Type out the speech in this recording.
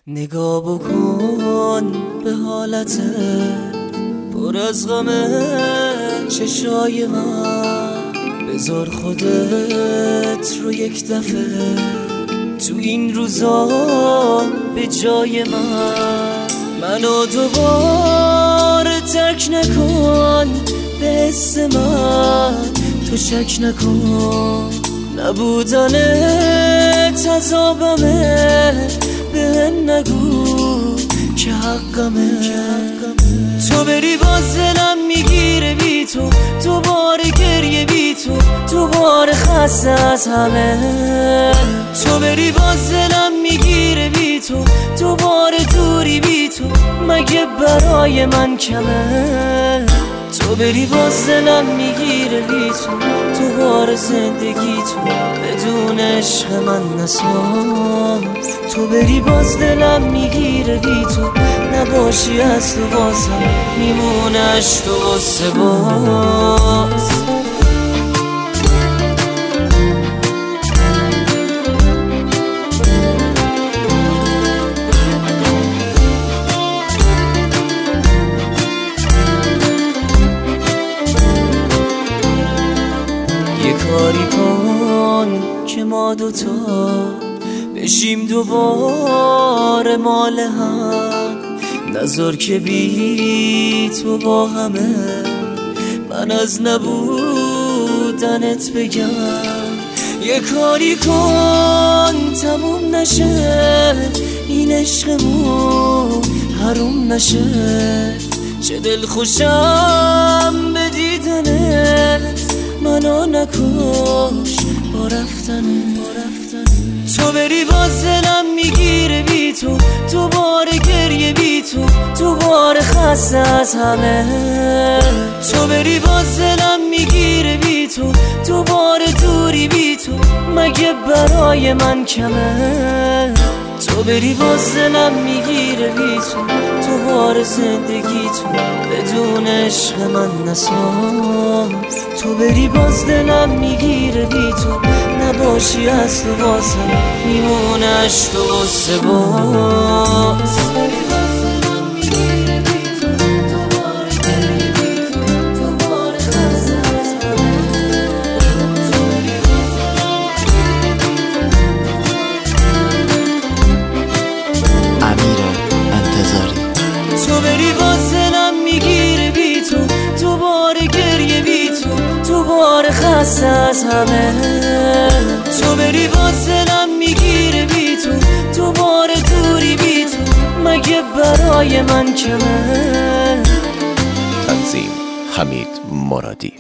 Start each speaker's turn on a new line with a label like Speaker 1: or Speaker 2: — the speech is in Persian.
Speaker 1: نگاه بکن به حالت پر از غم چشای من، بذار خودت رو یک دفعه تو این روزا به جای منو دوباره ترک نکن، به حس من تو شک نکن، نبودنت عذابمه، به نگو که حقمه. تو بری باز دلم میگیره بی تو، دوباره گریه بی تو، دوباره خسته از همه. تو بری باز دلم میگیره بی تو، دوباره دوری بی تو، مگه برای من کمه؟ تو بری باز دلم میگیره بی تو، دوباره زندگی تو بدون عشق من نساز. تو بری باز دلم میگیره بی تو، نباشی از تو واسه میمونه عشق و واسه باز. یه کاری کن که ما دوتا بشیم دوباره مال هم، نذار که بی تو با همه من از نبودنت بگم. یه کاری کن تموم نشه این عشقمون، حروم نشه، چه دل خوشم به دیدنت، منو نکش با رفتنت. تو بری باز دلم میگیره بی تو، دوباره گریه بی تو، دوباره خسته از همه. تو بری باز دلم میگیره بی تو، دوباره دوری بی تو، مگه برای من کمه؟ تو بری باز دلم میگیره بی تو، دوباره زندگی تو بدون عشق من نساز. تو بری باز دلم میگیره بی تو، نباشی از تو واسه میمونه عشق و واسه باز. تو بری باز دلم میگیره بی تو، دوباره گریه بی تو، دوباره خسته از همه. تو بری باز دلم میگیره بی تو، دوباره دوری بی تو، مگه برای من کمه؟
Speaker 2: تنظیم حمید مرادی.